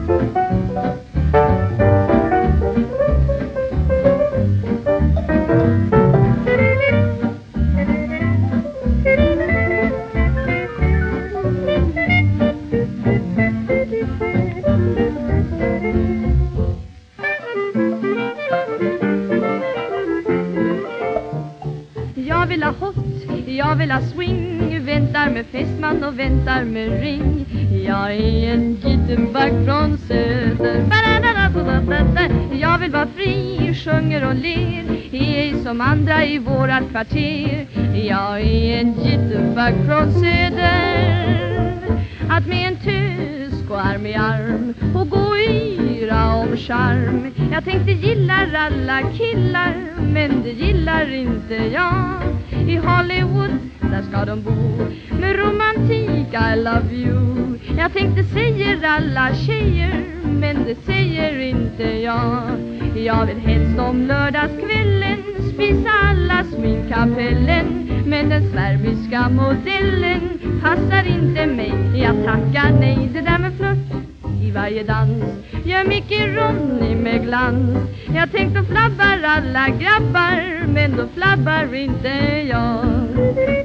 Jag vill ha hot, jag vill ha swing, väntar med fästman och väntar med ring. Jag är en jitterbug från söder. Jag vill vara fri, sjunger och ler, är som andra i vårat kvarter. Jag är en jitterbug från söder. Att med en tysk och arm i arm och gå yra om charm. Jag tänkte gillar alla killar, men det gillar inte jag. I Hollywood, där ska de bo med romantik, I love you. Jag tänkte säger alla tjejer, men det säger inte jag. Jag vill helst om lördagskvällen spisa alla sminkapellen, men den svärmiska modellen passar inte mig. Jag tackar nej, det där med flört i varje dans gör mycket Ronny med glans. Jag tänkte flabbar alla grabbar, men då flabbar inte jag.